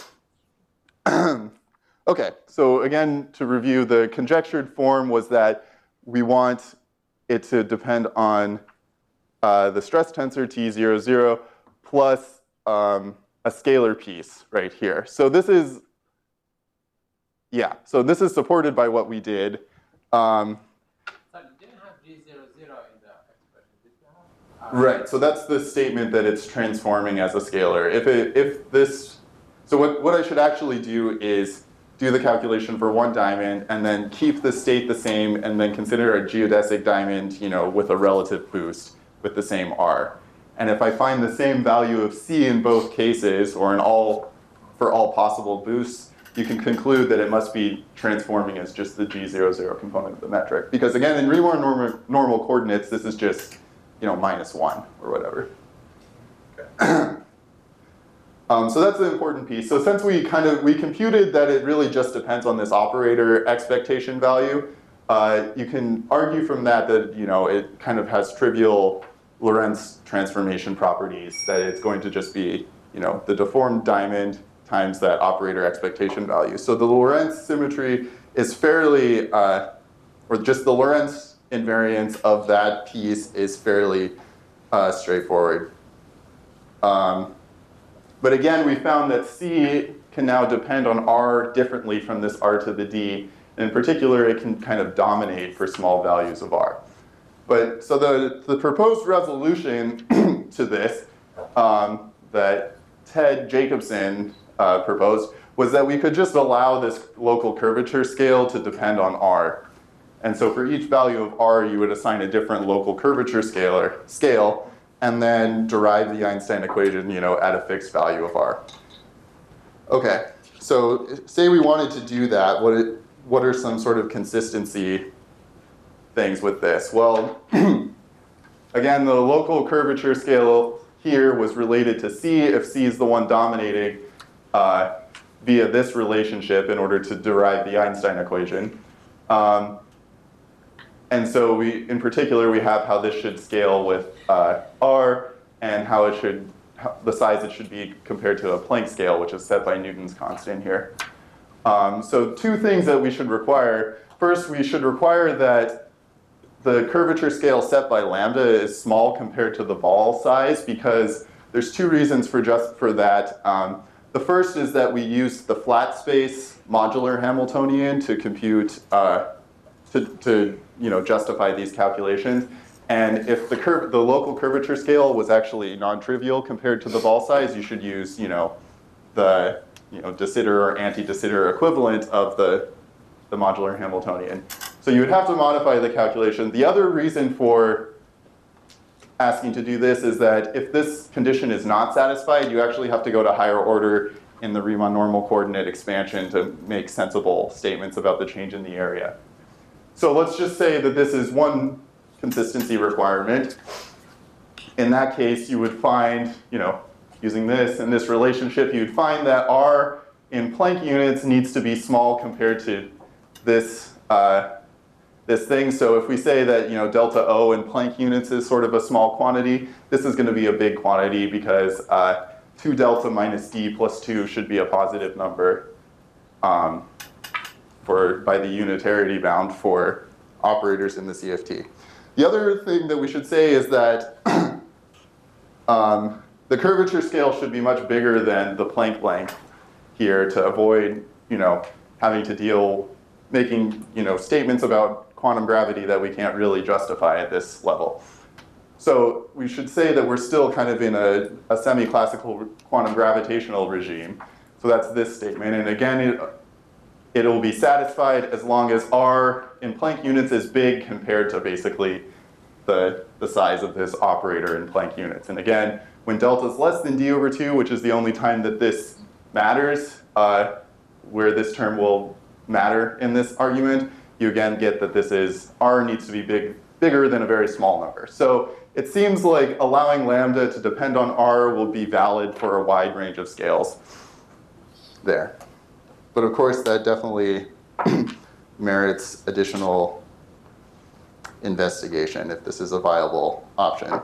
Okay, so again, to review, the conjectured form was that we want it to depend on the stress tensor T00 plus a scalar piece right here. So this is, yeah, so this is supported by what we did. So you didn't have G00 in the expression, did you have? Right, so that's the statement that it's transforming as a scalar. If this, so what I should actually do is do the calculation for one diamond and then keep the state the same and then consider a geodesic diamond, with a relative boost with the same R. And if I find the same value of C in both cases, or for all possible boosts, you can conclude that it must be transforming as just the G00 component of the metric. Because again, in Riemann normal coordinates, this is just, -1 or whatever. Okay. So that's the important piece. So since we computed that it really just depends on this operator expectation value, you can argue from that it kind of has trivial Lorentz transformation properties, that it's going to just be, the deformed diamond times that operator expectation value. So the Lorentz symmetry is fairly, or just the Lorentz invariance of that piece is fairly straightforward. But again, we found that C can now depend on R differently from this R to the D. In particular, it can kind of dominate for small values of R. But so the proposed resolution to this that Ted Jacobson proposed was that we could just allow this local curvature scale to depend on R. And so for each value of R, you would assign a different local curvature scale, and then derive the Einstein equation, at a fixed value of R. Okay, so say we wanted to do that, what are some sort of consistency things with this? Well, again, the local curvature scale here was related to C if C is the one dominating via this relationship in order to derive the Einstein equation. And so in particular, we have how this should scale with R and how the size it should be compared to a Planck scale, which is set by Newton's constant here. So two things that we should require. First, we should require that the curvature scale set by lambda is small compared to the ball size, because there's two reasons for that. The first is that we use the flat space modular Hamiltonian to compute to justify these calculations. And if the local curvature scale was actually non-trivial compared to the ball size, you should use the de Sitter or anti-de Sitter equivalent of the modular Hamiltonian. So you would have to modify the calculation. The other reason for asking to do this is that if this condition is not satisfied, you actually have to go to higher order in the Riemann normal coordinate expansion to make sensible statements about the change in the area. So let's just say that this is one consistency requirement. In that case, you would find, using this and this relationship, you'd find that R in Planck units needs to be small compared to this this thing. So if we say that delta O in Planck units is sort of a small quantity, this is going to be a big quantity because 2 delta minus d plus 2 should be a positive number by the unitarity bound for operators in the CFT. The other thing that we should say is that the curvature scale should be much bigger than the Planck length here to avoid having to making statements about quantum gravity that we can't really justify at this level. So we should say that we're still kind of in a semi-classical quantum gravitational regime. So that's this statement. And again, it'll be satisfied as long as R in Planck units is big compared to basically the size of this operator in Planck units. And again, when delta is less than d over 2, which is the only time that this matters, where this term will matter in this argument, you again get that this is R needs to be bigger than a very small number. So it seems like allowing lambda to depend on R will be valid for a wide range of scales there. But of course, that definitely merits additional investigation if this is a viable option.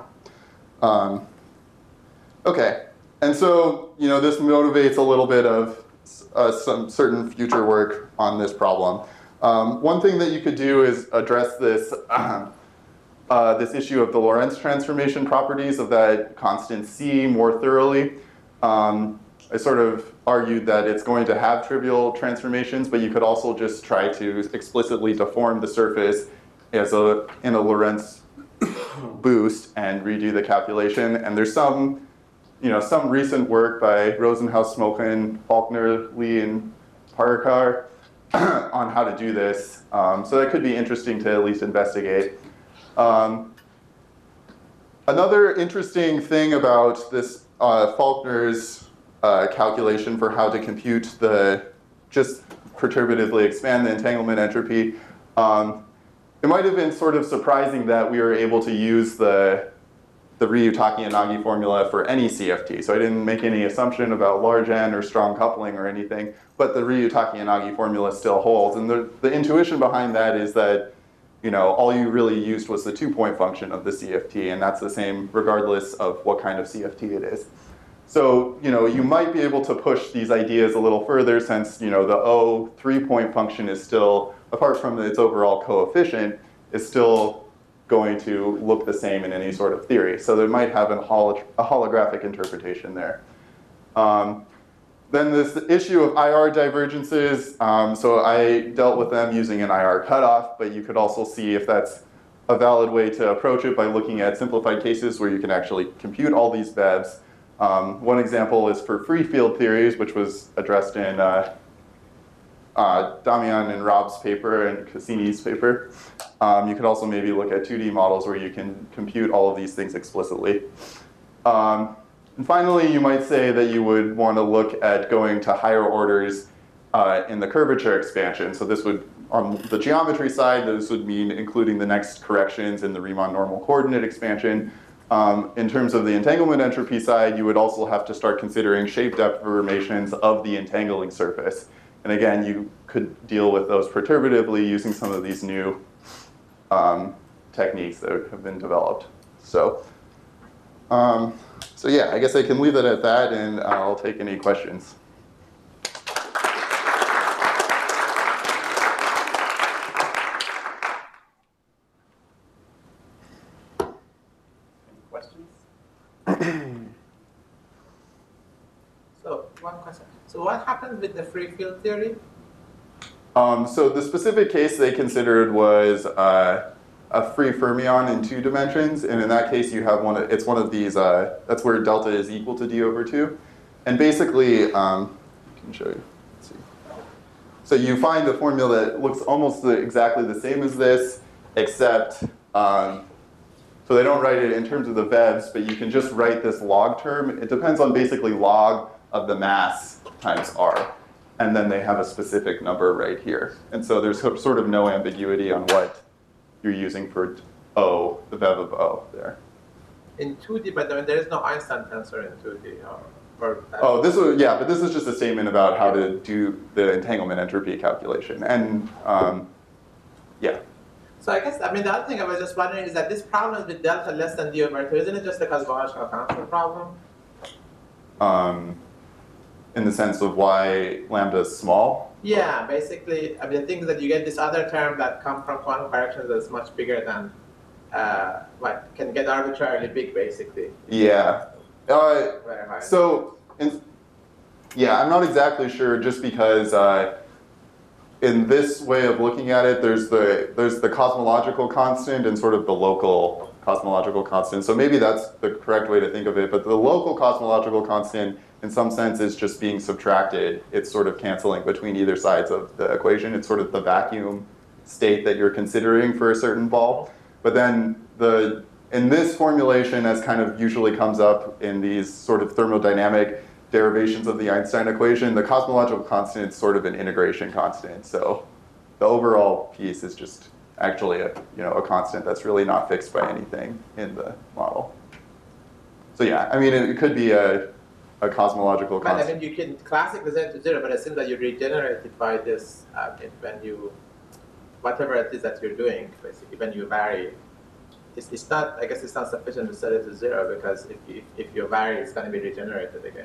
Okay, and so this motivates a little bit of some certain future work on this problem. One thing that you could do is address this this issue of the Lorentz transformation properties of that constant C more thoroughly. I sort of argued that it's going to have trivial transformations, but you could also just try to explicitly deform the surface in a Lorentz boost and redo the calculation. And there's some recent work by Rosenhaus, Smokin, Faulkner, Lee, and Parikar on how to do this. So that could be interesting to at least investigate. Another interesting thing about this Faulkner's calculation for how to compute just perturbatively expand the entanglement entropy, it might have been sort of surprising that we were able to use the Ryutaki-Yanagi formula for any CFT. So I didn't make any assumption about large N or strong coupling or anything, but the Ryutaki-Yanagi formula still holds. And the intuition behind that is that all you really used was the 2-point function of the CFT, and that's the same regardless of what kind of CFT it is. So you might be able to push these ideas a little further since the O 3-point function is still, apart from its overall coefficient, is still going to look the same in any sort of theory. So they might have a holographic interpretation there. Then this issue of IR divergences, so I dealt with them using an IR cutoff, but you could also see if that's a valid way to approach it by looking at simplified cases where you can actually compute all these BEVs. One example is for free field theories, which was addressed in Damian and Rob's paper and Cassini's paper. You could also maybe look at 2D models where you can compute all of these things explicitly. And finally, you might say that you would want to look at going to higher orders in the curvature expansion. So this would, on the geometry side, this would mean including the next corrections in the Riemann normal coordinate expansion. In terms of the entanglement entropy side, you would also have to start considering shape deformations of the entangling surface. And again, you could deal with those perturbatively using some of these new techniques that have been developed. So yeah, I guess I can leave it at that, and I'll take any questions. Any questions? So one question. So what happened with the free field theory? So the specific case they considered was a free fermion in 2 dimensions, and in that case you have it's one of these, that's where delta is equal to d over 2. And basically, I can show you, let's see. So you find a formula that looks almost exactly the same as this, except, so they don't write it in terms of the VEVs, but you can just write this log term. It depends on basically log of the mass times r. And then they have a specific number right here. And so there's sort of no ambiguity on what you're using for O, the VEV of O there. In 2D, but there is no Einstein tensor in 2D. Oh, but this is just a statement about how to do the entanglement entropy calculation. And yeah. So I guess, the other thing I was just wondering is that this problem with delta less than d over 2, isn't it just a cosmological constant problem? In the sense of why lambda is small? Yeah, basically, the thing is that you get this other term that come from quantum corrections that's much bigger than what can get arbitrarily big, basically. Yeah. Very high. So, yeah, I'm not exactly sure, just because in this way of looking at it, there's the cosmological constant and sort of the local cosmological constant. So maybe that's the correct way to think of it. But the local cosmological constant, in some sense, is just being subtracted. It's sort of canceling between either sides of the equation. It's sort of the vacuum state that you're considering for a certain ball. But then in this formulation, as kind of usually comes up in these sort of thermodynamic derivations of the Einstein equation, the cosmological constant is sort of an integration constant. So the overall piece is just actually a constant that's really not fixed by anything in the model. So yeah, it could be a cosmological constant. But you can classically set it to 0, but it seems that you regenerate it by this when you, whatever it is that you're doing, basically, when you vary. It's not, I guess it's not sufficient to set it to 0, because if you vary, it's going to be regenerated again.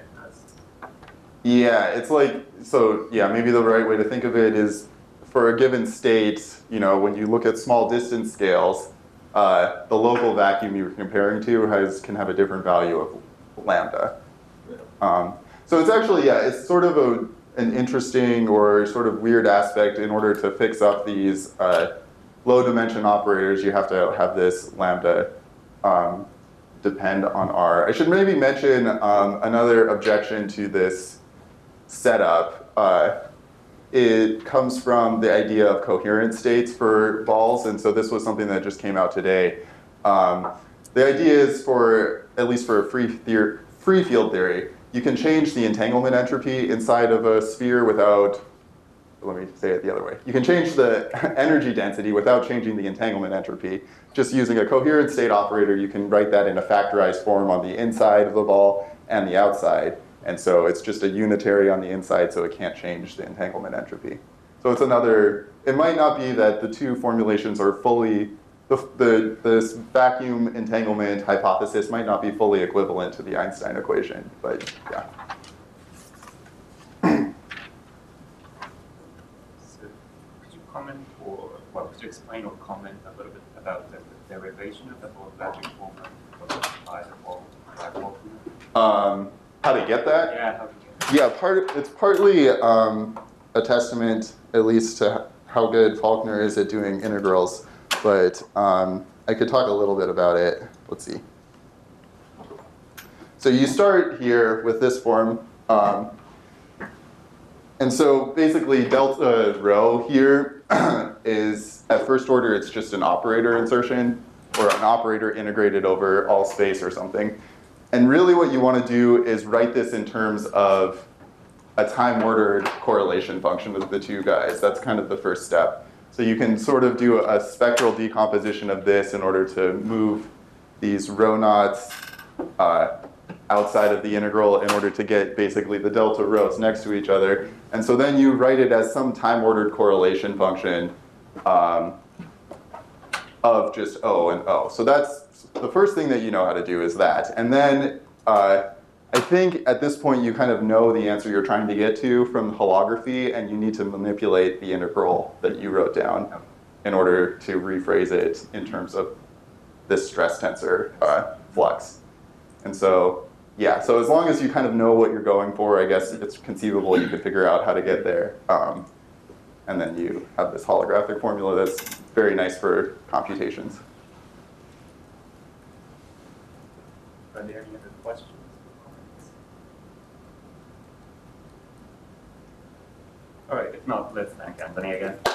Yeah, it's like, so yeah, maybe the right way to think of it is for a given state, when you look at small distance scales, the local vacuum you're comparing to can have a different value of lambda. So it's actually, yeah, it's sort of an interesting or sort of weird aspect. In order to fix up these low dimension operators, you have to have this lambda depend on R. I should maybe mention another objection to this setup. It comes from the idea of coherent states for balls, and so this was something that just came out today. The idea is at least for free field theory, you can change the entanglement entropy inside of a sphere without, let me say it the other way. You can change the energy density without changing the entanglement entropy. Just using a coherent state operator, you can write that in a factorized form on the inside of the ball and the outside. And so it's just a unitary on the inside, so it can't change the entanglement entropy. So it's it might not be that the two formulations are fully, this vacuum entanglement hypothesis might not be fully equivalent to the Einstein equation, but yeah. Could you explain or comment a little bit about the derivation of the logic formula of the ball? How to get that? Yeah, how to get it. Yeah, it's partly a testament, at least, to how good Faulkner is at doing integrals, but I could talk a little bit about it. Let's see. So you start here with this form. And so basically delta rho here is, at first order, it's just an operator insertion or an operator integrated over all space or something. And really what you want to do is write this in terms of a time-ordered correlation function of the two guys. That's kind of the first step. So you can sort of do a spectral decomposition of this in order to move these rho naughts outside of the integral in order to get basically the delta rho's next to each other. And so then you write it as some time-ordered correlation function of just O and O. So that's the first thing that you know how to do is that. And then I think at this point you kind of know the answer you're trying to get to from holography, and you need to manipulate the integral that you wrote down in order to rephrase it in terms of this stress tensor flux. And so, yeah, so as long as you kind of know what you're going for, I guess it's conceivable you could figure out how to get there. and then you have this holographic formula that's very nice for computations. Are there any other questions or comments? All right, if not, let's thank Anthony again.